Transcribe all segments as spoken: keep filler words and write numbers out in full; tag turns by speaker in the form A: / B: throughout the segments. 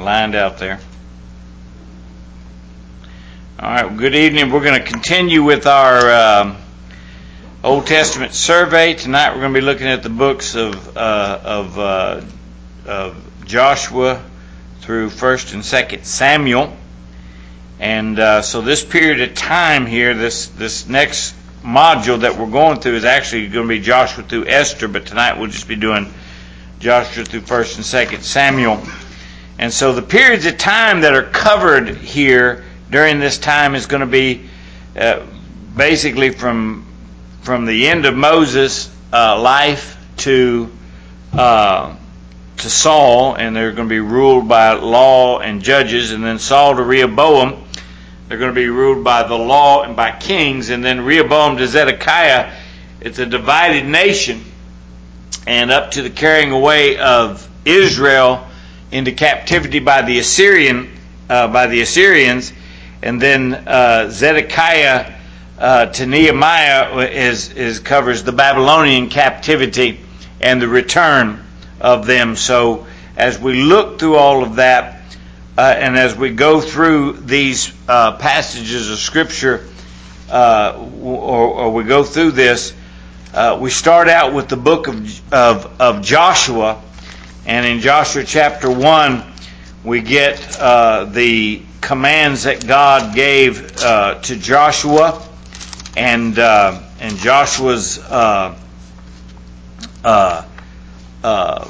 A: lined out there. All right, well, good evening. We're going to continue with our um, Old Testament survey. Tonight we're going to be looking at the books of uh, of, uh, of Joshua through First and Second Samuel. And uh, so this period of time here, this this next module that we're going through is actually going to be Joshua through Esther, but tonight we'll just be doing Joshua through First and Second Samuel. And so the periods of time that are covered here during this time is going to be uh, basically from from the end of Moses' uh, life to uh, to Saul, and they're going to be ruled by law and judges, and then Saul to Rehoboam, they're going to be ruled by the law and by kings, and then Rehoboam to Zedekiah, it's a divided nation, and up to the carrying away of Israel into captivity by the Assyrian uh, by the Assyrians, and then uh, Zedekiah uh, to Nehemiah is is covers the Babylonian captivity and the return of them. So as we look through all of that, uh, and as we go through these uh, passages of Scripture, uh, or, or we go through this, uh, we start out with the book of, of of Joshua, and in Joshua chapter one, we get uh, the commands that God gave uh, to Joshua, and uh, and Joshua's uh, uh, uh,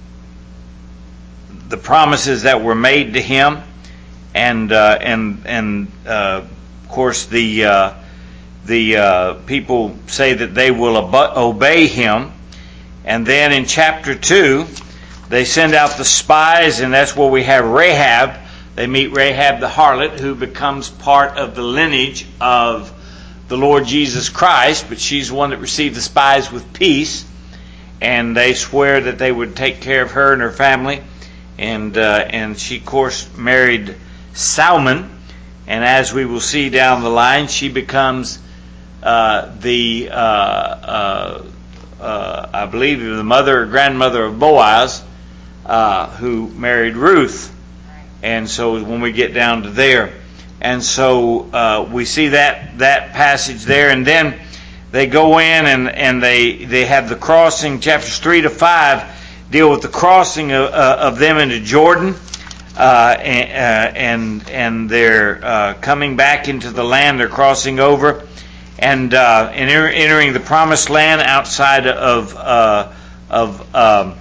A: the promises that were made to him, and uh, and and uh, of course the uh, the uh, people say that they will ob- obey him, and then in chapter two they send out the spies, and that's where we have Rahab. They meet Rahab the harlot, who becomes part of the lineage of the Lord Jesus Christ, but she's the one that received the spies with peace, and they swear that they would take care of her and her family, and uh, and she, of course, married Salmon, and as we will see down the line, she becomes uh, the, uh, uh, uh, I believe, the mother or grandmother of Boaz, uh, who married Ruth. And so when we get down to there, and so uh, we see that that passage there, and then they go in and, and they they have the crossing. Chapters three to five deal with the crossing of, uh, of them into Jordan, uh, and, uh, and and they're uh, coming back into the land. They're crossing over, and uh, and entering the promised land outside of uh, of um,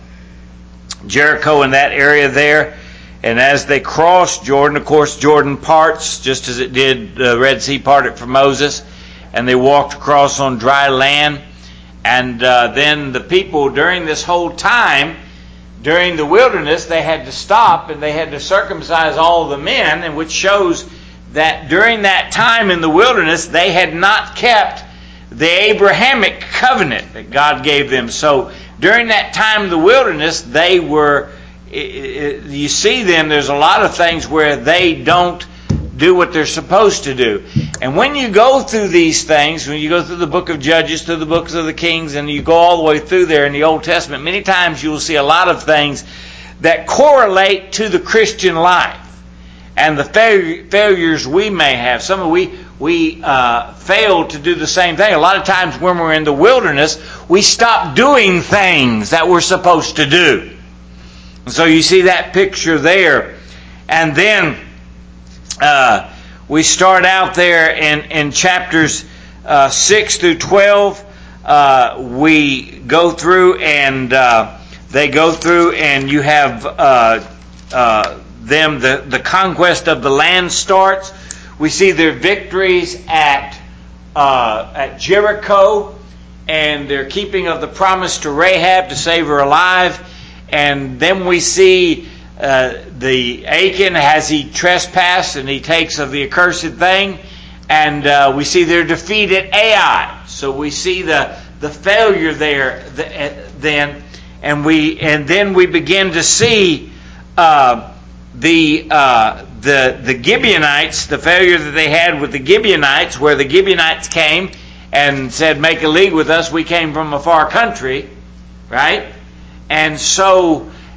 A: Jericho in that area there. And as they cross Jordan, of course, Jordan parts, just as it did the Red Sea parted for Moses, and they walked across on dry land. And uh, then the people, during this whole time, during the wilderness, they had to stop and they had to circumcise all the men, and which shows that during that time in the wilderness, they had not kept the Abrahamic covenant that God gave them. So during that time in the wilderness, they were... you see them, there's a lot of things where they don't do what they're supposed to do. And when you go through these things, when you go through the book of Judges, through the books of the Kings, and you go all the way through there in the Old Testament, many times you will see a lot of things that correlate to the Christian life and the fail- failures we may have. Some of we we uh, fail to do the same thing. A lot of times when we're in the wilderness, we stop doing things that we're supposed to do. So you see that picture there. And then uh, we start out there in, in chapters uh, six through twelve. Uh, we go through and uh, they go through and you have uh, uh, them, the, the conquest of the land starts. We see their victories at, uh, at Jericho and their keeping of the promise to Rahab to save her alive. And then we see uh, the Achan, has he trespassed and he takes of the accursed thing. And uh, we see their defeat at Ai. So we see the, the failure there then. And we and then we begin to see uh, the, uh, the, the Gibeonites, the failure that they had with the Gibeonites, where the Gibeonites came and said, make a league with us. We came from a far country, right? And so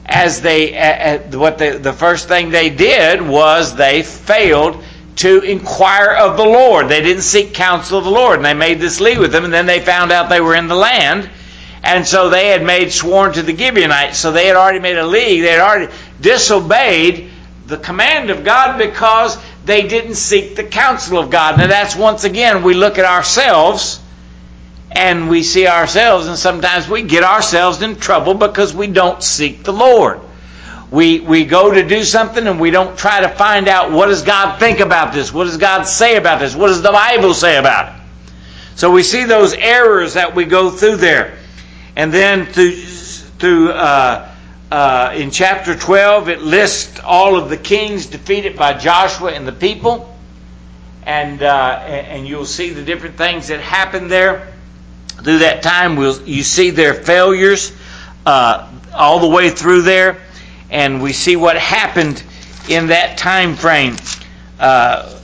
A: as they, uh, what the, the first thing they did was they failed to inquire of the Lord. They didn't seek counsel of the Lord, and they made this league with them, and then they found out they were in the land, and so they had made sworn to the Gibeonites. So they had already made a league. They had already disobeyed the command of God because they didn't seek the counsel of God. Now that's, once again, we look at ourselves and we see ourselves, and sometimes we get ourselves in trouble because we don't seek the Lord. We we go to do something and we don't try to find out, what does God think about this? What does God say about this? What does the Bible say about it? So we see those errors that we go through there. And then through, through uh, uh, in chapter twelve, it lists all of the kings defeated by Joshua and the people. And, uh, and you'll see the different things that happened there. Through that time, we'll, you see their failures uh, all the way through there. And we see what happened in that time frame. Uh,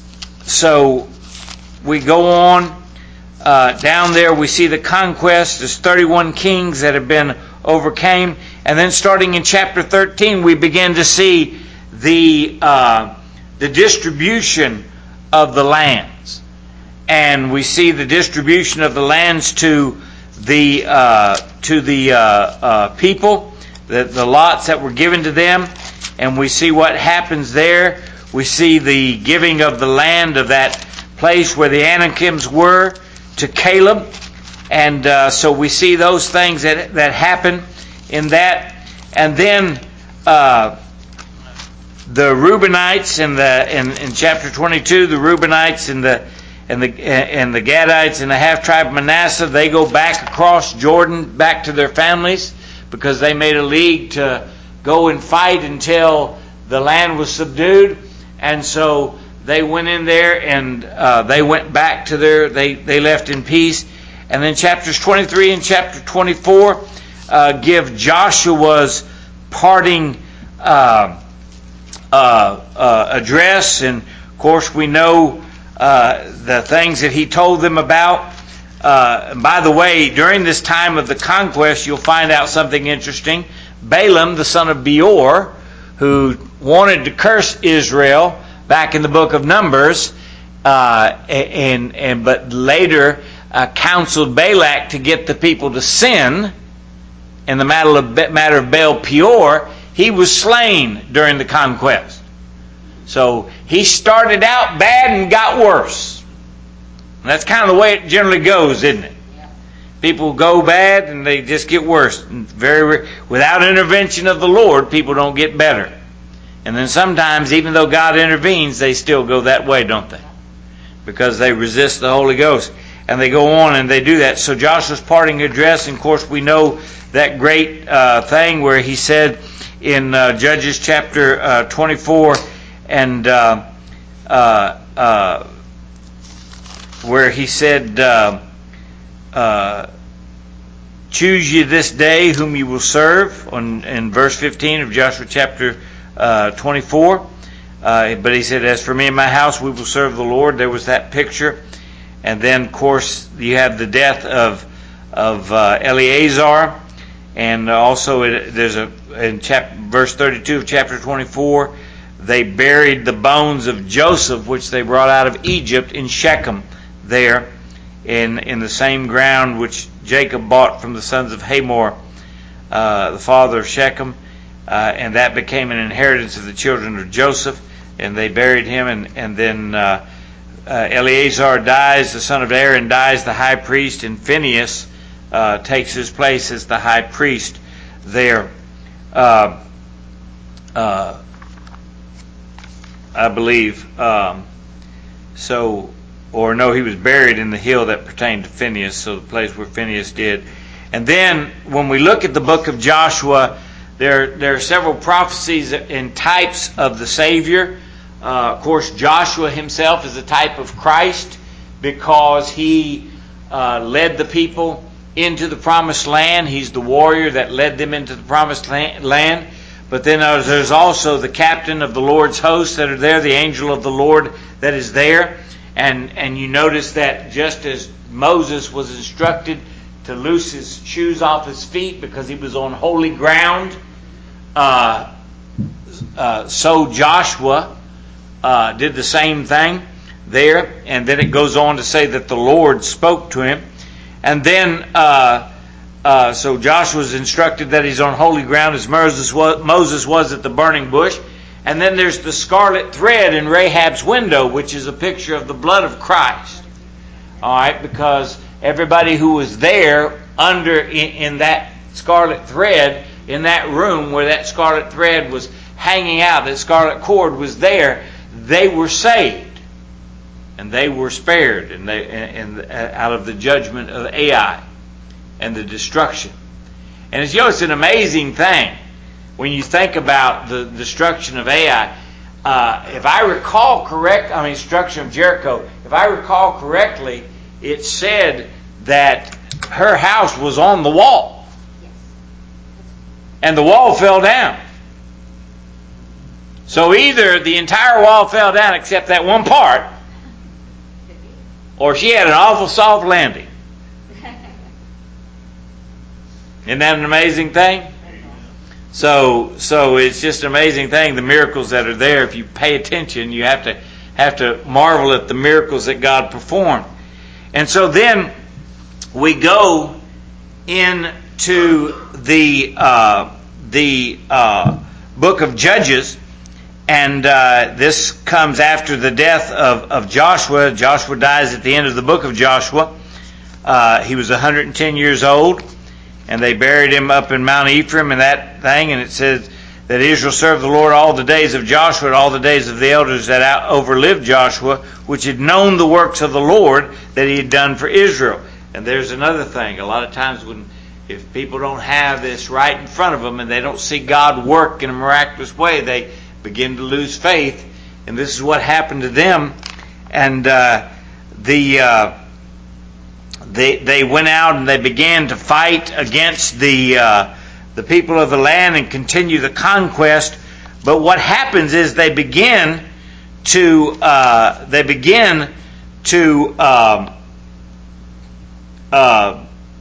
A: so we go on uh, down there. We see the conquest. There's thirty-one kings that have been overcame. And then starting in chapter thirteen, we begin to see the uh, the distribution of the lands. And we see the distribution of the lands to the uh, to the uh, uh, people. The, the lots that were given to them, and we see what happens there. We see the giving of the land of that place where the Anakims were to Caleb, and uh, so we see those things that that happen in that. And then uh, the Reubenites in the in, in chapter twenty-two, the Reubenites and the and the and the Gadites and the half tribe of Manasseh, they go back across Jordan back to their families, because they made a league to go and fight until the land was subdued. And so they went in there and uh, they went back to their, they, they left in peace. And then chapters twenty-three and chapter twenty-four uh, give Joshua's parting uh, uh, uh, address. And of course we know uh, the things that he told them about. Uh, by the way, during this time of the conquest, you'll find out something interesting. Balaam, the son of Beor, who wanted to curse Israel back in the book of Numbers, uh, and, and but later uh, counseled Balak to get the people to sin in the matter of, matter of Baal Peor. He was slain during the conquest. So he started out bad and got worse. And that's kind of the way it generally goes, isn't it? Yeah. People go bad and they just get worse. And very, without intervention of the Lord, people don't get better. And then sometimes, even though God intervenes, they still go that way, don't they? Because they resist the Holy Ghost. And they go on and they do that. So Joshua's parting address, and of course we know that great uh, thing where he said in uh, Judges chapter uh, twenty-four and uh, uh, uh, where he said, uh, uh, choose ye this day whom you will serve, on, in verse fifteen of Joshua chapter uh, twenty-four. Uh, but he said, as for me and my house, we will serve the Lord. There was that picture. And then, of course, you have the death of of uh, Eleazar. And also it, there's a in chap, verse thirty-two of chapter twenty-four, they buried the bones of Joseph, which they brought out of Egypt, in Shechem, there in in the same ground which Jacob bought from the sons of Hamor, uh, the father of Shechem, uh, and that became an inheritance of the children of Joseph, and they buried him. And and then uh, uh, Eleazar dies, the son of Aaron dies, the high priest, and Phinehas uh, takes his place as the high priest there. Uh, uh, I believe um, so. Or no, he was buried in the hill that pertained to Phinehas, so the place where Phinehas did. And then when we look at the book of Joshua, there, there are several prophecies and types of the Savior. Uh, of course, Joshua himself is a type of Christ because he uh, led the people into the promised land. He's the warrior that led them into the promised land. But then there's also the captain of the Lord's hosts that are there, the angel of the Lord that is there. And and you notice that just as Moses was instructed to loose his shoes off his feet because he was on holy ground, uh, uh, so Joshua uh, did the same thing there, and then it goes on to say that the Lord spoke to him. And then, uh, uh, so Joshua was instructed that he's on holy ground as Moses was, Moses was at the burning bush. And then there's the scarlet thread in Rahab's window, which is a picture of the blood of Christ. All right, because everybody who was there under in, in that scarlet thread, in that room where that scarlet thread was hanging out, that scarlet cord was there, they were saved. And they were spared and they, and, and out of the judgment of Ai and the destruction. And it's, you know, it's an amazing thing when you think about the destruction of Ai. Uh, if I recall correct, I mean, destruction of Jericho. If I recall correctly, it said that her house was on the wall, and the wall fell down. So either the entire wall fell down except that one part, or she had an awful soft landing. Isn't that an amazing thing? So, so it's just an amazing thing, the miracles that are there. If you pay attention, you have to have to marvel at the miracles that God performed. And so then we go into the uh, the uh, book of Judges. And uh, this comes after the death of, of Joshua. Joshua dies at the end of the book of Joshua. Uh, he was one hundred ten years old, and they buried him up in Mount Ephraim and that thing. And it says that Israel served the Lord all the days of Joshua and all the days of the elders that out overlived Joshua, which had known the works of the Lord that he had done for Israel. And there's another thing. A lot of times when if people don't have this right in front of them and they don't see God work in a miraculous way, they begin to lose faith, and this is what happened to them. And uh, the uh, they they went out and they began to fight against the uh, the people of the land and continue the conquest. But what happens is they begin to uh, they begin to uh, uh,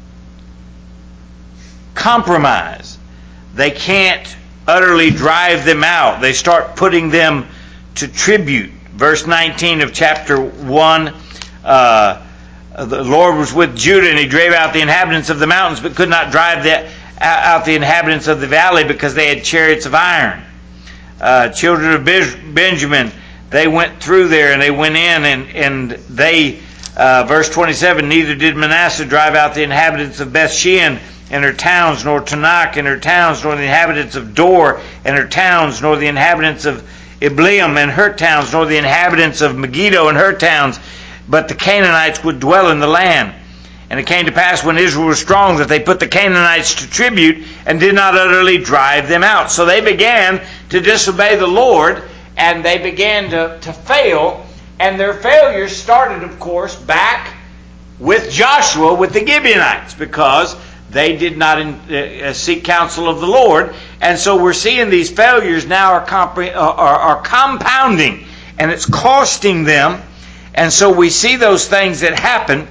A: compromise. They can't utterly drive them out. They start putting them to tribute. Verse nineteen of chapter one, uh, the Lord was with Judah, and he drave out the inhabitants of the mountains, but could not drive the, out the inhabitants of the valley, because they had chariots of iron. Uh, children of Benjamin, they went through there, and they went in, and, and they, uh, verse twenty-seven, neither did Manasseh drive out the inhabitants of Bethshean and her towns, nor Tanakh and her towns, nor the inhabitants of Dor and her towns, nor the inhabitants of Ibleam and her towns, nor the inhabitants of Megiddo and her towns, but the Canaanites would dwell in the land. And it came to pass when Israel was strong that they put the Canaanites to tribute and did not utterly drive them out. So they began to disobey the Lord, and they began to, to fail, and their failures started, of course, back with Joshua, with the Gibeonites, because they did not uh, seek counsel of the Lord. And so we're seeing these failures now are, compre- are, are compounding, and it's costing them. And so we see those things that happen.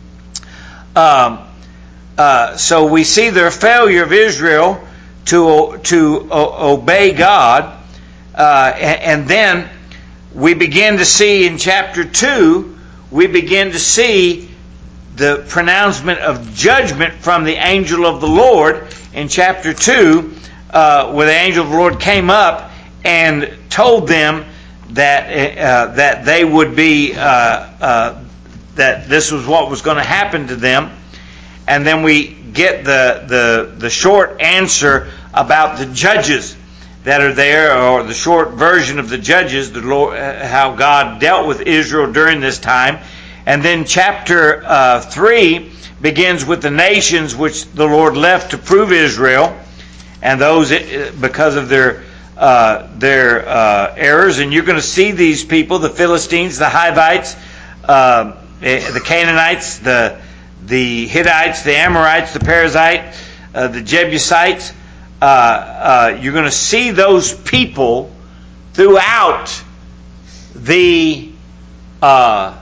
A: Um, uh, so we see their failure of Israel to, to o- obey God. Uh, and, and then we begin to see in chapter two, we begin to see the pronouncement of judgment from the angel of the Lord in chapter two, uh, where the angel of the Lord came up and told them that uh, that they would be uh, uh, that this was what was going to happen to them. And then we get the the the short answer about the judges that are there, or the short version of the judges, the Lord, how God dealt with Israel during this time. And then chapter uh, three begins with the nations which the Lord left to prove Israel, and those because of their uh, their uh, errors. And you're going to see these people: the Philistines, the Hivites, uh, the Canaanites, the the Hittites, the Amorites, the Perizzites, uh, the Jebusites. Uh, uh, you're going to see those people throughout the. Uh,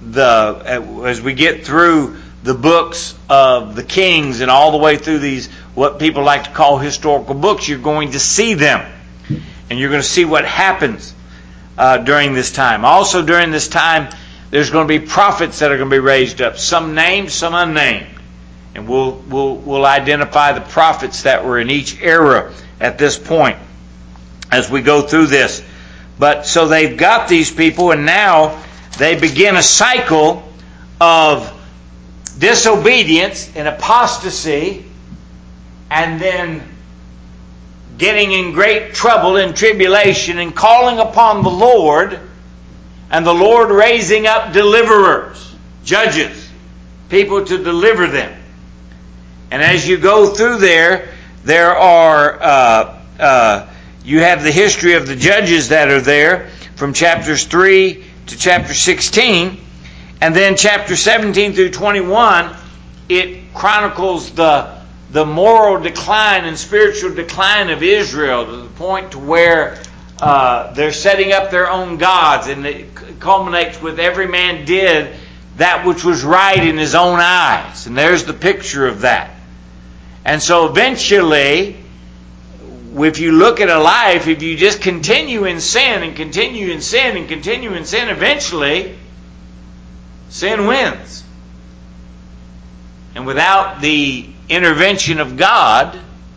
A: The as we get through the books of the Kings and all the way through these what people like to call historical books, you're going to see them. And you're going to see what happens uh, during this time. Also during this time, there's going to be prophets that are going to be raised up. Some named, some unnamed. And we'll, we'll, we'll identify the prophets that were in each era at this point as we go through this. But so they've got these people, and now they begin a cycle of disobedience and apostasy, and then getting in great trouble and tribulation and calling upon the Lord, and the Lord raising up deliverers, judges, people to deliver them. And as you go through there, there are uh, uh, you have the history of the judges that are there from chapters three to chapter sixteen, and then chapter seventeen through twenty-one, it chronicles the the moral decline and spiritual decline of Israel to the point to where uh, they're setting up their own gods, and it culminates with every man did that which was right in his own eyes. And there's the picture of that. And so eventually, if you look at a life, if you just continue in sin and continue in sin and continue in sin, eventually sin wins. And without the intervention of God,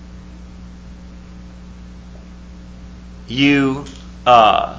A: you uh,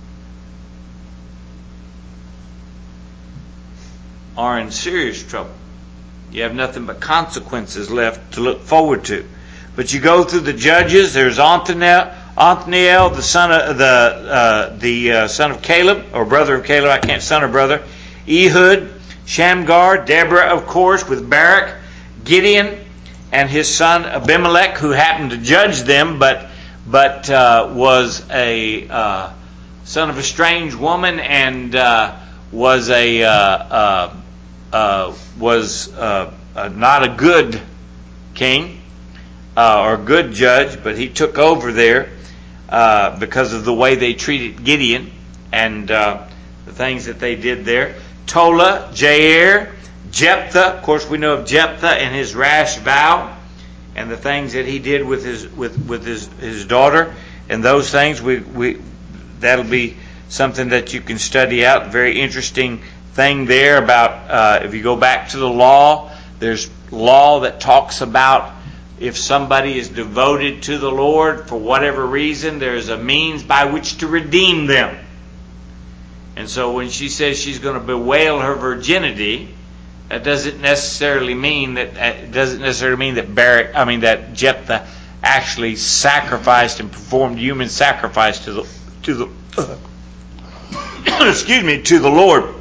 A: are in serious trouble. You have nothing but consequences left to look forward to. But you go through the judges. There's Othniel, Othniel the son of the uh, the uh, son of Caleb, or brother of Caleb. I can't son or brother. Ehud, Shamgar, Deborah, of course, with Barak, Gideon, and his son Abimelech, who happened to judge them, but but uh, was a uh, son of a strange woman, and uh, was a uh, uh, uh, was uh, uh, not a good king uh, or good judge, but he took over there uh, because of the way they treated Gideon and uh, the things that they did there. Tola, Jair, Jephthah. Of course, we know of Jephthah and his rash vow, and the things that he did with his with with his his daughter, and those things we we that'll be something that you can study out. Very interesting thing there about uh, if you go back to the law, there's law that talks about if somebody is devoted to the Lord for whatever reason, there's a means by which to redeem them. And so when she says she's going to bewail her virginity, that doesn't necessarily mean that it doesn't necessarily mean that Barak, I mean that Jephthah actually sacrificed and performed human sacrifice to the to the uh, excuse me to the Lord.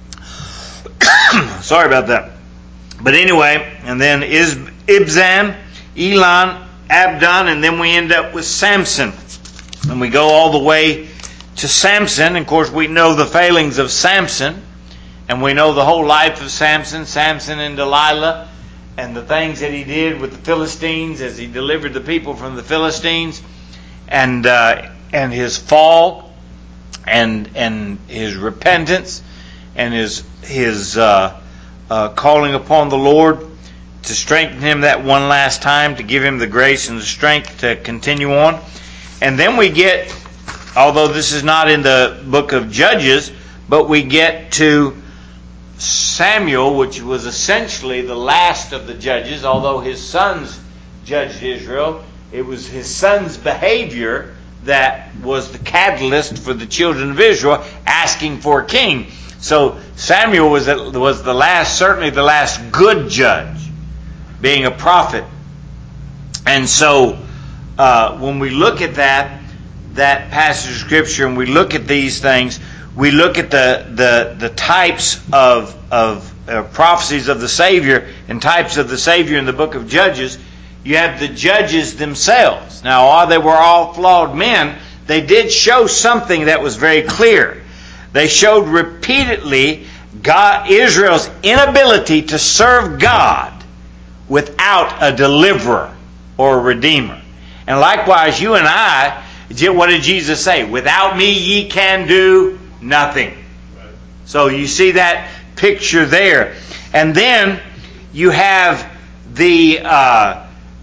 A: Sorry about that. But anyway, and then is Ibzan, Elon, Abdon, and then we end up with Samson, and we go all the way to Samson. Of course, we know the failings of Samson, and we know the whole life of Samson, Samson and Delilah, and the things that he did with the Philistines as he delivered the people from the Philistines, and uh, and his fall, and and his repentance, and his his uh, uh, calling upon the Lord to strengthen him that one last time, to give him the grace and the strength to continue on. And then we get, although this is not in the book of Judges, but we get to Samuel, which was essentially the last of the judges. Although his sons judged Israel, it was his sons' behavior that was the catalyst for the children of Israel asking for a king. So Samuel was the, was the last, certainly the last good judge, being a prophet. And so uh, when we look at that, that passage of Scripture, and we look at these things, we look at the the, the types of, of uh, prophecies of the Savior and types of the Savior in the book of Judges. You have the judges themselves. Now, while they were all flawed men, they did show something that was very clear. They showed repeatedly God, Israel's inability to serve God without a deliverer or a redeemer. And likewise, you and I, what did Jesus say? Without me ye can do nothing. So you see that picture there. And then you have the uh,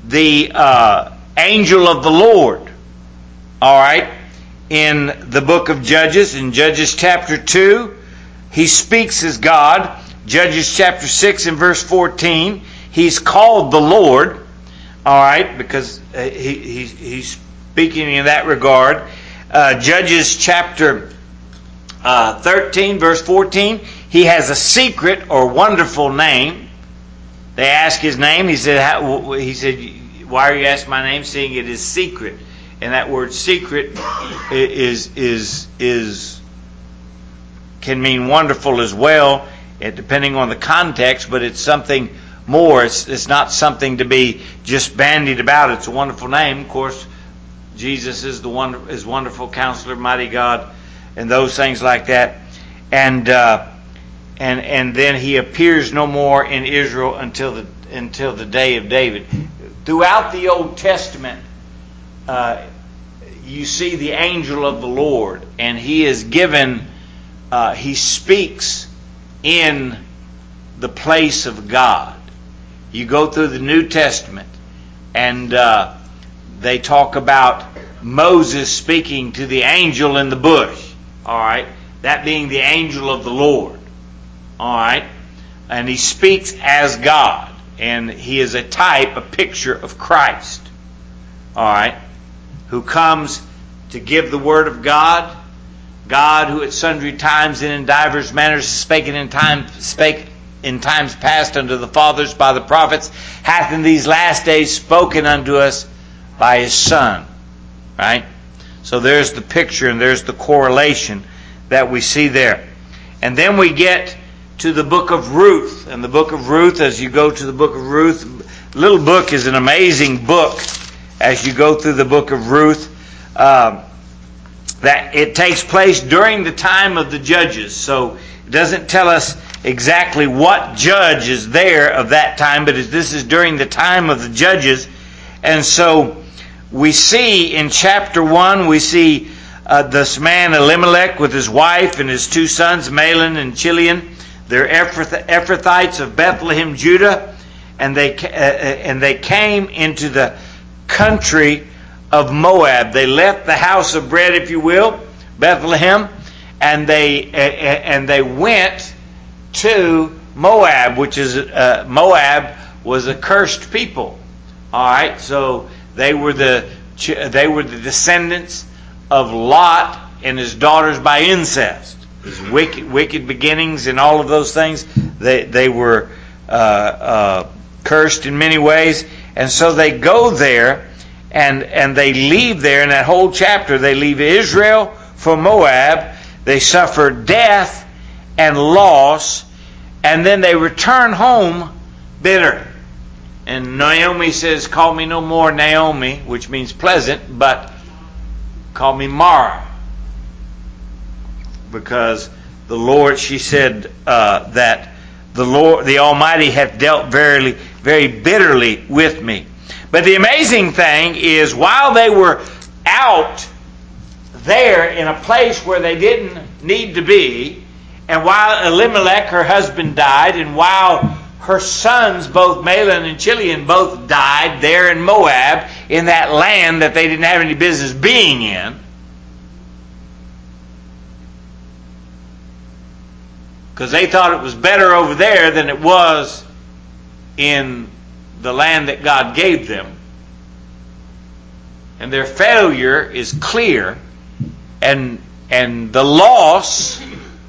A: the uh, angel of the Lord. All right. In the book of Judges, in Judges chapter two, he speaks as God. Judges chapter six and verse fourteen, he's called the Lord. All right, because he, he, he's speaking in that regard. Uh, Judges chapter uh, thirteen, verse fourteen, he has a secret or wonderful name. They ask his name. He said, how, he said, why are you asking my name, seeing it is secret? And that word secret is is is can mean wonderful as well, depending on the context. But it's something more. It's it's not something to be just bandied about. It's a wonderful name. Of course, Jesus is the one is wonderful Counselor, Mighty God, and those things like that. And uh, and and then he appears no more in Israel until the until the day of David. Throughout the Old Testament, uh, you see the angel of the Lord, and he is given. Uh, he speaks in the place of God. You go through the New Testament, and uh, they talk about Moses speaking to the angel in the bush. All right, that being the angel of the Lord. All right, and he speaks as God, and he is a type, a picture of Christ. All right, who comes to give the word of God. God, who at sundry times and in divers manners spake in time spake in times past unto the fathers by the prophets, hath in these last days spoken unto us by his Son. Right? So there's the picture and there's the correlation that we see there. And then we get to the book of Ruth. And the book of Ruth, as you go to the book of Ruth, little book is an amazing book as you go through the book of Ruth. Um, that it takes place during the time of the judges. So it doesn't tell us exactly what judge is there of that time, but this is during the time of the judges. And so we see in chapter one, we see uh, this man Elimelech with his wife and his two sons, Mahlon and Chilion. They're Ephrathites of Bethlehem, Judah, and they uh, and they came into the country of Moab. They left the house of bread, if you will, Bethlehem, and they uh, and they went to Moab, which is uh, Moab was a cursed people. All right, so they were the they were the descendants of Lot and his daughters by incest. His wicked wicked beginnings and all of those things. They they were uh, uh, cursed in many ways, and so they go there. And and they leave there in that whole chapter. They leave Israel for Moab. They suffer death and loss. And then they return home bitter. And Naomi says, call me no more Naomi, which means pleasant, but call me Mara. Because the Lord, she said uh, that the Lord, the Almighty hath dealt very, very bitterly with me. But the amazing thing is, while they were out there in a place where they didn't need to be, and while Elimelech, her husband, died, and while her sons, both Mahlon and Chilion, both died there in Moab, in that land that they didn't have any business being in, because they thought it was better over there than it was in the land that God gave them. And their failure is clear, and and the loss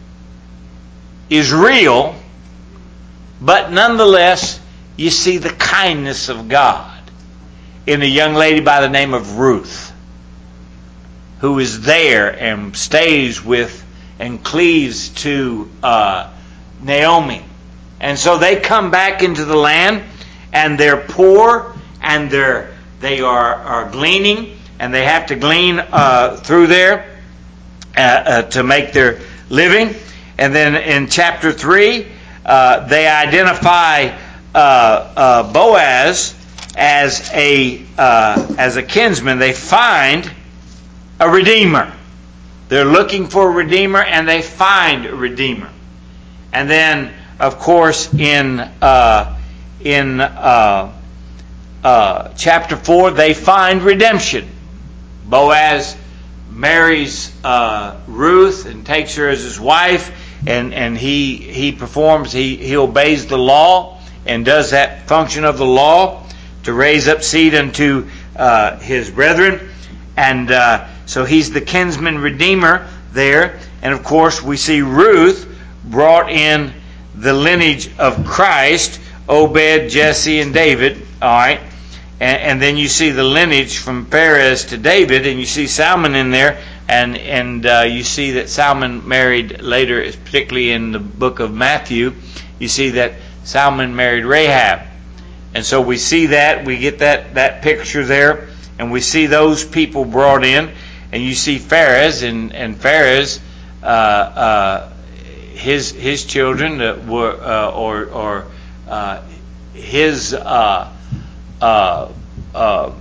A: is real, but nonetheless you see the kindness of God in a young lady by the name of Ruth, who is there and stays with and cleaves to uh, Naomi. And so they come back into the land, and they're poor, and they're they are, are gleaning, and they have to glean uh, through there uh, uh, to make their living. And then in chapter three, uh, they identify uh, uh, Boaz as a uh, as a kinsman. They find a redeemer. They're looking for a redeemer, and they find a redeemer. And then, of course, in uh, in uh, uh, chapter four, they find redemption. Boaz marries uh, Ruth and takes her as his wife, and, and he he performs, he, he obeys the law and does that function of the law to raise up seed unto uh, his brethren. And uh, so he's the kinsman redeemer there. And of course we see Ruth brought in the lineage of Christ, Obed, Jesse, and David. All right. And, and then you see the lineage from Perez to David, and you see Salmon in there, and and uh, you see that Salmon married later, particularly in the book of Matthew, you see that Salmon married Rahab. And so we see that, we get that, that picture there, and we see those people brought in, and you see Pharez, and, and Pharez, uh, uh, his his children uh, were, uh, or, or uh, his... Uh, Uh, uh,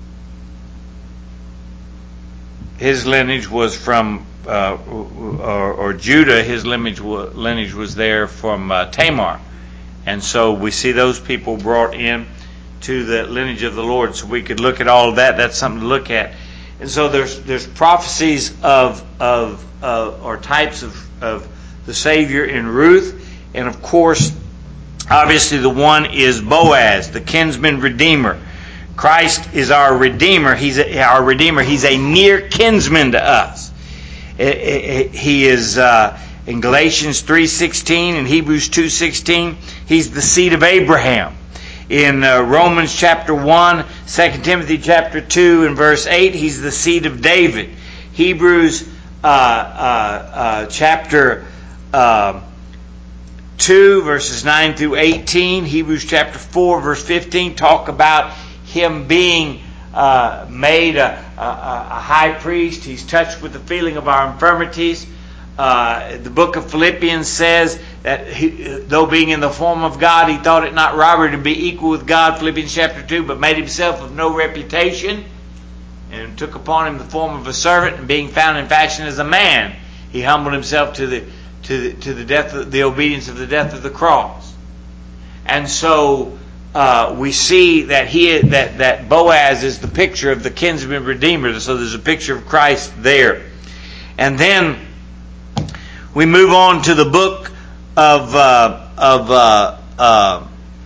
A: his lineage was from, uh, or, or Judah, his lineage was, lineage was there from uh, Tamar. And so we see those people brought in to the lineage of the Lord. So we could look at all of that. That's something to look at. And so there's there's prophecies of, of uh, or types of, of the Savior in Ruth. And of course, obviously the one is Boaz, the kinsman redeemer. Christ is our redeemer. He's a, our redeemer. He's a near kinsman to us. He is uh, in Galatians three sixteen and Hebrews two sixteen. He's the seed of Abraham. In uh, Romans chapter one, Second Timothy chapter two and verse eight, he's the seed of David. Hebrews uh, uh, uh, chapter uh, two verses nine through eighteen, Hebrews chapter four verse fifteen talk about him being uh, made a, a, a high priest. He's touched with the feeling of our infirmities. Uh, the book of Philippians says that he, though being in the form of God, he thought it not robbery to be equal with God, Philippians chapter two, but made himself of no reputation, and took upon him the form of a servant, and being found in fashion as a man, he humbled himself to the to the, to the death, of, the obedience of the death of the cross. And so uh, we see that he that that Boaz is the picture of the kinsman redeemer. So there's a picture of Christ there. And then we move on to the book of uh, of uh, uh,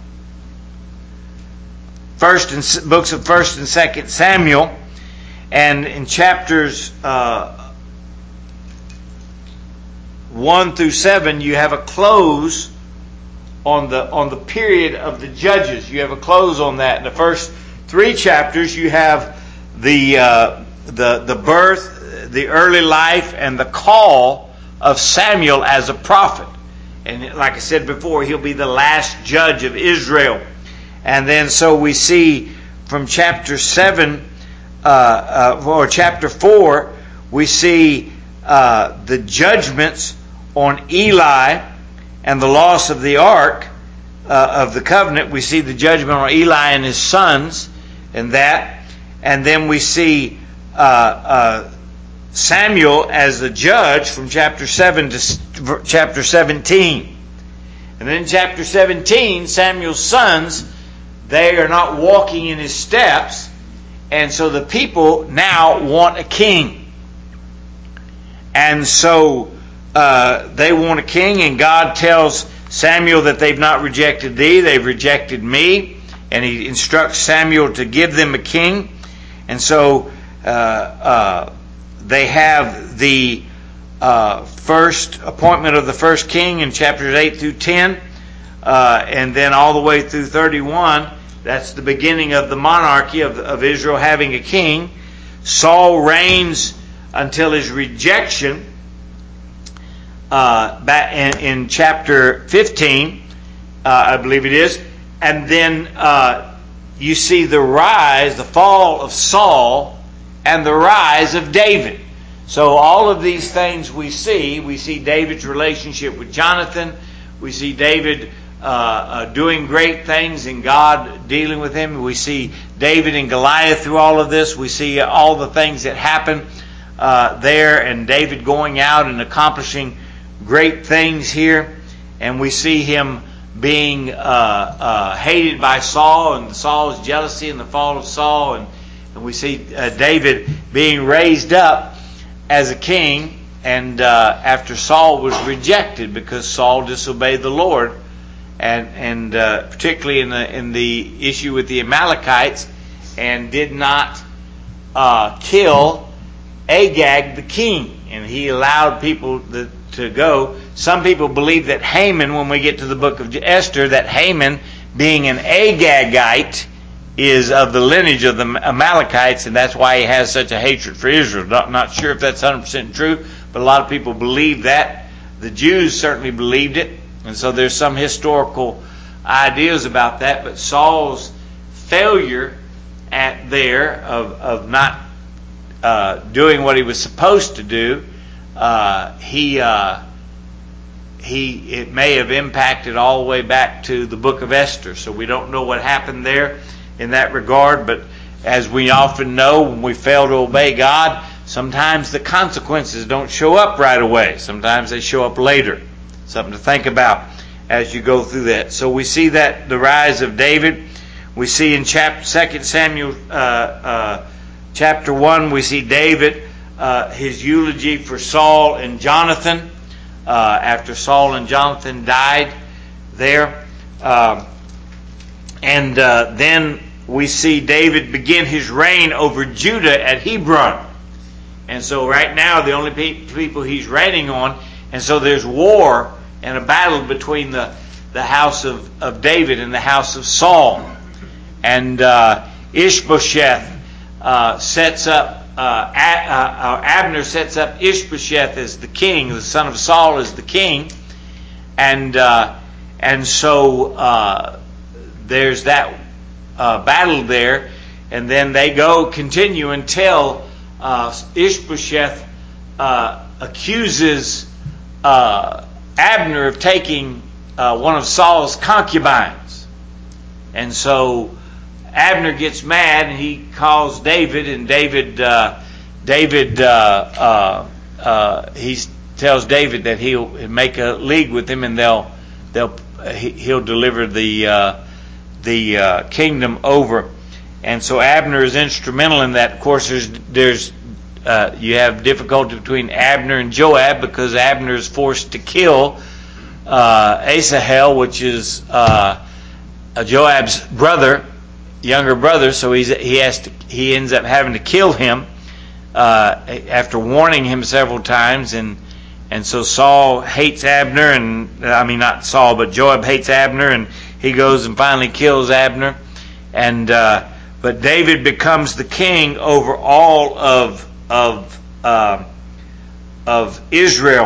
A: first and books of First and Second Samuel, and in chapters uh, one through seven, you have a close on the on the period of the judges. You have a close on that. In the first three chapters, you have the uh, the the birth, the early life, and the call of Samuel as a prophet. And like I said before, he'll be the last judge of Israel. And then so we see from chapter seven uh, uh, or chapter four, we see uh, the judgments on Eli and the loss of the ark uh, of the covenant. We see the judgment on Eli and his sons and that. And then we see uh, uh, Samuel as the judge from chapter seven to chapter seventeen. And then in chapter seventeen, Samuel's sons, they are not walking in his steps. And so the people now want a king. And so uh, they want a king, and God tells Samuel that they've not rejected thee, they've rejected me. And he instructs Samuel to give them a king. And so uh, uh, they have the uh, first appointment of the first king in chapters eight through ten. Uh, and then all the way through thirty-one, that's the beginning of the monarchy of, of Israel having a king. Saul reigns until his rejection uh, back in, in chapter fifteen, uh, I believe it is. And then uh, you see the rise, the fall of Saul, and the rise of David. So all of these things we see, we see David's relationship with Jonathan. We see David uh, uh, doing great things and God dealing with him. We see David and Goliath through all of this. We see all the things that happen uh, there, and David going out and accomplishing great things here. And we see him being uh, uh, hated by Saul, and Saul's jealousy and the fall of Saul, and, and we see uh, David being raised up as a king, and uh, after Saul was rejected because Saul disobeyed the Lord, and and uh, particularly in the in the issue with the Amalekites, and did not uh, kill Agag the king, and he allowed people to, to go. Some people believe that Haman, when we get to the book of Esther, that Haman, being an Agagite, is of the lineage of the Amalekites, and that's why he has such a hatred for Israel. Not, not sure if that's one hundred percent true, but a lot of people believe that. The Jews certainly believed it, and so there's some historical ideas about that. But Saul's failure at there of, of not uh, doing what he was supposed to do, uh, he... Uh, He it may have impacted all the way back to the book of Esther. So we don't know what happened there in that regard. But as we often know, when we fail to obey God, sometimes the consequences don't show up right away. Sometimes they show up later. Something to think about as you go through that. So we see that the rise of David. We see in chapter Second Samuel uh, uh, chapter one, we see David, uh, his eulogy for Saul and Jonathan. Uh, after Saul and Jonathan died there. Uh, and uh, then we see David begin his reign over Judah at Hebron. And so right now the only pe- people he's reigning on, and so there's war and a battle between the, the house of, of David and the house of Saul. And uh, Ishbosheth uh, sets up Uh, uh, Abner sets up Ishbosheth as the king, the son of Saul as the king, and uh, and so uh, there's that uh, battle there, and then they go continue until uh, Ishbosheth uh, accuses uh, Abner of taking uh, one of Saul's concubines, and so Abner gets mad and he calls David, and David, uh, David, uh, uh, uh, he tells David that he'll make a league with him, and they'll, they'll, he'll deliver the uh, the uh, kingdom over. And so Abner is instrumental in that. Of course, there's there's uh, you have difficulty between Abner and Joab, because Abner is forced to kill uh, Asahel, which is uh, Joab's brother. Younger brother, so he's he has to he ends up having to kill him uh, after warning him several times, and and so Saul hates Abner, and I mean not Saul, but Joab hates Abner, and he goes and finally kills Abner, and uh, but David becomes the king over all of of uh, of Israel,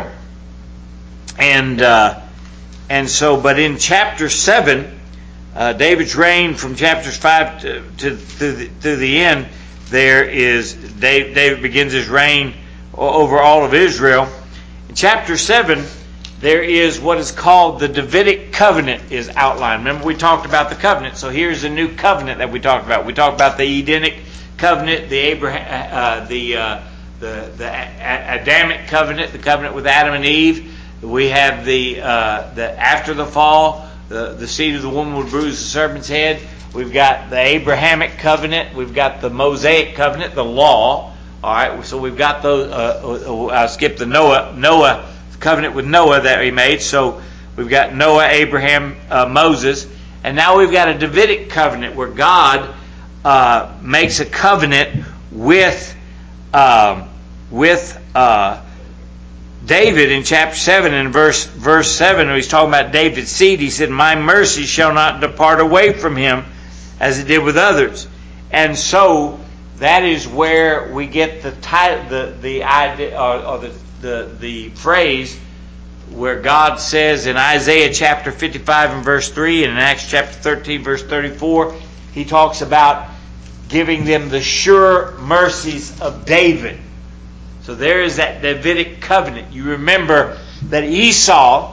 A: and uh, and so but in chapter seven. Uh, David's reign from chapters five to, to, to, the, to the end, there is David, David begins his reign over all of Israel. In chapter seven, there is what is called the Davidic covenant is outlined. Remember, we talked about the covenant, so here's a new covenant that we talked about. We talked about the Edenic covenant, the Abraham, uh, the, uh, the the Adamic covenant, the covenant with Adam and Eve. We have the uh, the after the fall. The, the seed of the woman would bruise the serpent's head. We've got the Abrahamic covenant. We've got the Mosaic covenant, the law. All right, so we've got those. Uh, I skipped the Noah Noah covenant with Noah that he made. So we've got Noah, Abraham, uh, Moses, and now we've got a Davidic covenant where God uh, makes a covenant with um, with. Uh, David in chapter seven, in verse verse seven, when he's talking about David's seed, he said, "My mercy shall not depart away from him, as it did with others." And so that is where we get the title, the the idea, or, or the, the the phrase where God says in Isaiah chapter fifty-five and verse three, and in Acts chapter thirteen verse thirty-four, he talks about giving them the sure mercies of David. So there is that Davidic covenant. You remember that Esau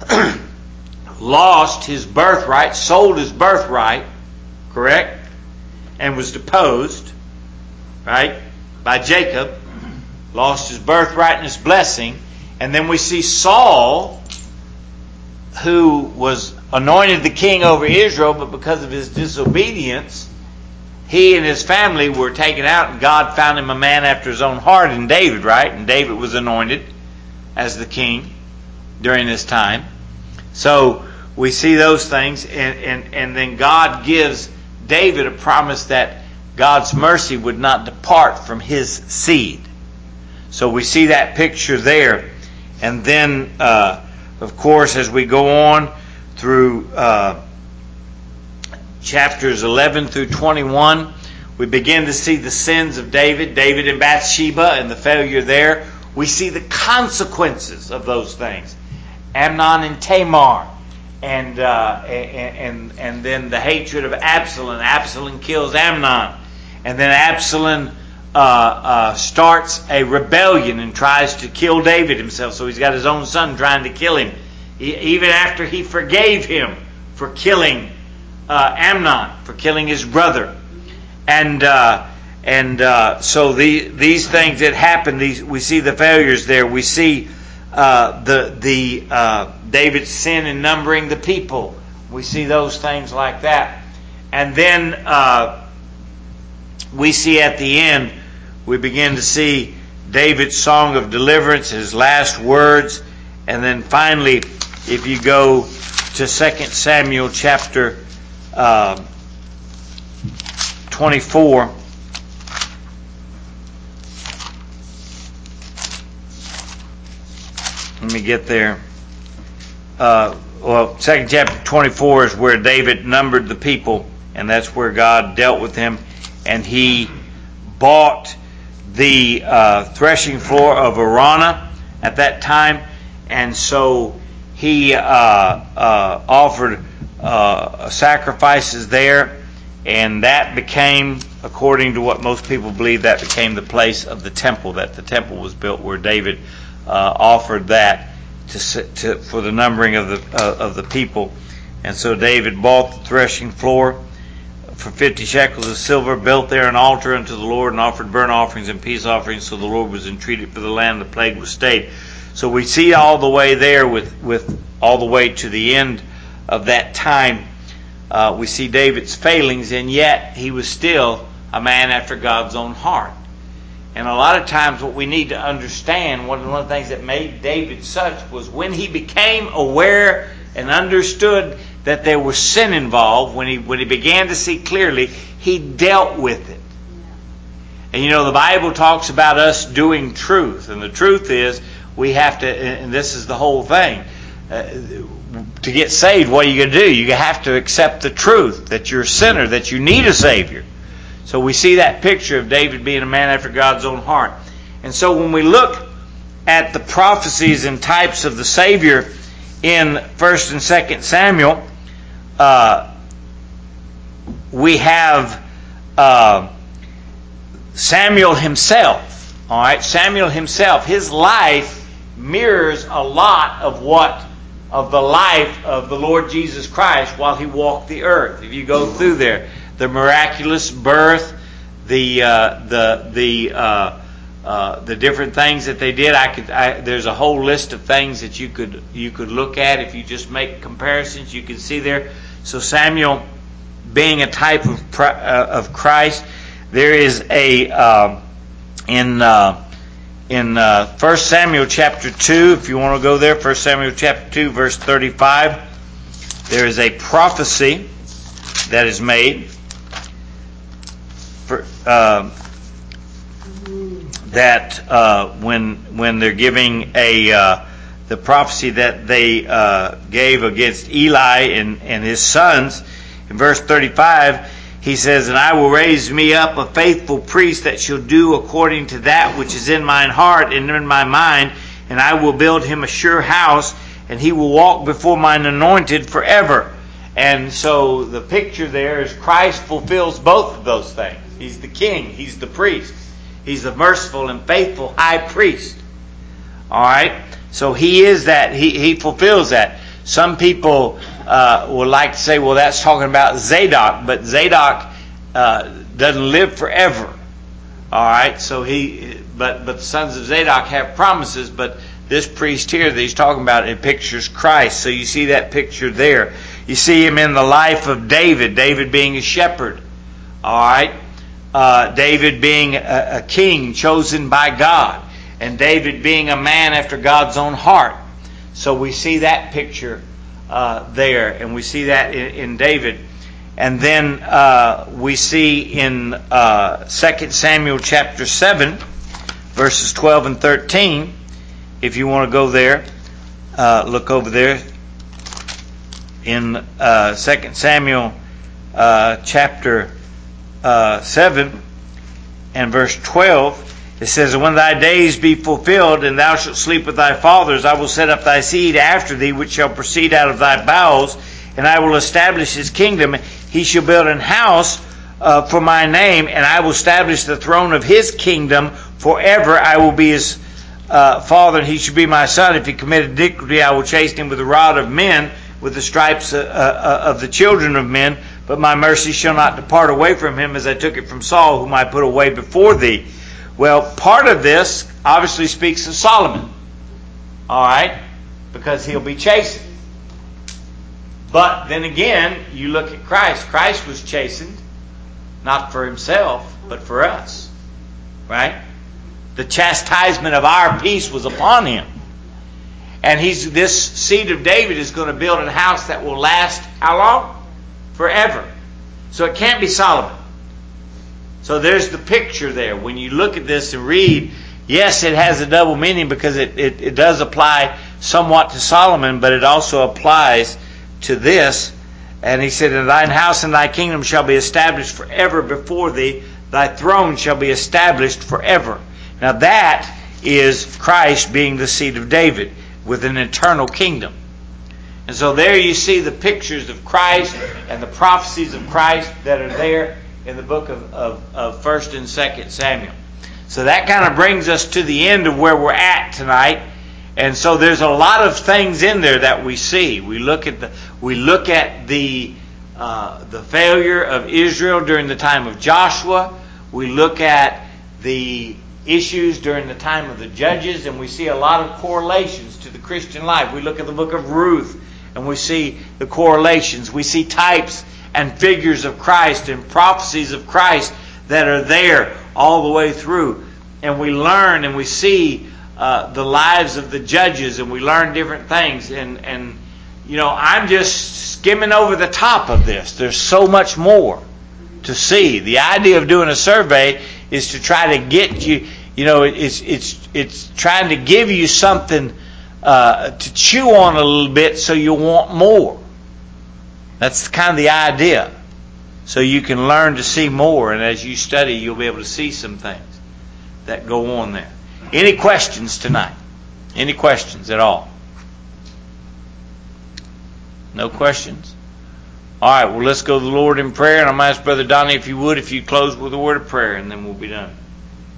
A: lost his birthright, sold his birthright, correct? And was deposed, right, by Jacob. Lost his birthright and his blessing. And then we see Saul, who was anointed the king over Israel, but because of his disobedience, he and his family were taken out, and God found him a man after his own heart in David, right? And David was anointed as the king during this time. So we see those things, and, and, and then God gives David a promise that God's mercy would not depart from his seed. So we see that picture there. And then, uh, of course, as we go on through uh, chapters eleven through twenty-one, we begin to see the sins of David, David and Bathsheba, and the failure there. We see the consequences of those things. Amnon and Tamar, and uh, and, and and then the hatred of Absalom. Absalom kills Amnon, and then Absalom uh, uh, starts a rebellion and tries to kill David himself. So he's got his own son trying to kill him, he, even after he forgave him for killing uh, Amnon, for killing his brother, and uh, and uh, so the these things that happen. These we see the failures there. We see. Uh, the the uh, David's sin in numbering the people. We see those things like that. And then uh, we see at the end, we begin to see David's song of deliverance, his last words. And then finally, if you go to Second Samuel chapter uh, twenty-four, let me get there. Uh, well, second chapter twenty-four is where David numbered the people, and that's where God dealt with him. And he bought the uh, threshing floor of Araunah at that time, and so he uh, uh, offered uh, sacrifices there, and that became, according to what most people believe, that became the place of the temple, that the temple was built where David Uh, offered that to, to for the numbering of the uh, of the people. And so David bought the threshing floor for fifty shekels of silver, built there an altar unto the Lord, and offered burnt offerings and peace offerings. So the Lord was entreated for the land, the plague was stayed. So we see all the way there with with all the way to the end of that time. Uh, we see David's failings, and yet he was still a man after God's own heart. And a lot of times what we need to understand, one of the things that made David such was when he became aware and understood that there was sin involved, when he when he began to see clearly, he dealt with it. And you know, the Bible talks about us doing truth. And the truth is, we have to, and this is the whole thing, uh, to get saved, what are you going to do? You have to accept the truth, that you're a sinner, that you need a Savior. So we see that picture of David being a man after God's own heart. And so when we look at the prophecies and types of the Savior in First and Second Samuel, uh, we have uh, Samuel himself. All right, Samuel himself. His life mirrors a lot of what of the life of the Lord Jesus Christ while he walked the earth. If you go through there. The miraculous birth, the uh, the the uh, uh, the different things that they did. I could. I, there's a whole list of things that you could you could look at if you just make comparisons. You can see there. So Samuel, being a type of uh, of Christ, there is a uh, in uh, in uh, First Samuel chapter two. If you want to go there, First Samuel chapter two, verse thirty-five. There is a prophecy that is made. For, uh, that uh, when when they're giving a uh, the prophecy that they uh, gave against Eli and, and his sons, in verse thirty-five, he says, "And I will raise me up a faithful priest that shall do according to that which is in mine heart and in my mind, and I will build him a sure house, and he will walk before mine anointed forever." And so the picture there is Christ fulfills both of those things. He's the king. He's the priest. He's the merciful and faithful high priest. All right? So he is that. He, he fulfills that. Some people uh, would like to say, well, that's talking about Zadok. But Zadok uh, doesn't live forever. All right? So he, but, but the sons of Zadok have promises. But this priest here that he's talking about, it pictures Christ. So you see that picture there. You see him in the life of David, David being a shepherd. All right? Uh, David being a, a king chosen by God. And David being a man after God's own heart. So we see that picture uh, there. And we see that in, in David. And then uh, we see in uh, Second Samuel chapter seven, verses twelve and thirteen. If you want to go there, uh, look over there. In uh, Second Samuel uh, chapter uh, seven and verse twelve, it says, "When thy days be fulfilled, and thou shalt sleep with thy fathers, I will set up thy seed after thee, which shall proceed out of thy bowels, and I will establish his kingdom. He shall build an house uh, for my name, and I will establish the throne of his kingdom forever. I will be his uh, father, and he shall be my son. If he commit iniquity, I will chasten him with the rod of men, with the stripes uh, uh, of the children of men. But my mercy shall not depart away from him, as I took it from Saul, whom I put away before thee." Well, part of this obviously speaks of Solomon. All right? Because he'll be chastened. But then again, you look at Christ. Christ was chastened, not for himself, but for us. Right? The chastisement of our peace was upon him. And he's this seed of David is going to build a house that will last how long? Forever. So it can't be Solomon. So there's the picture there. When you look at this and read, yes, it has a double meaning because it, it, it does apply somewhat to Solomon, but it also applies to this. And he said, "And thine house and thy kingdom shall be established forever before thee. Thy throne shall be established forever." Now that is Christ being the seed of David with an eternal kingdom. And so there you see the pictures of Christ and the prophecies of Christ that are there in the book of, of, of First and Second Samuel. So that kind of brings us to the end of where we're at tonight. And so there's a lot of things in there that we see. We look at the we look at the uh, the failure of Israel during the time of Joshua. We look at the issues during the time of the judges, and we see a lot of correlations to the Christian life. We look at the book of Ruth, and we see the correlations. We see types and figures of Christ and prophecies of Christ that are there all the way through. And we learn and we see uh, the lives of the judges, and we learn different things. And, and, you know, I'm just skimming over the top of this. There's so much more to see. The idea of doing a survey is to try to get you, you know, it's it's it's trying to give you something uh, to chew on a little bit so you want more. That's kind of the idea. So you can learn to see more, and as you study, you'll be able to see some things that go on there. Any questions tonight? Any questions at all? No questions? All right, well, let's go to the Lord in prayer, and I'm going to ask Brother Donnie, if you would, if you close with a word of prayer, and then we'll be done.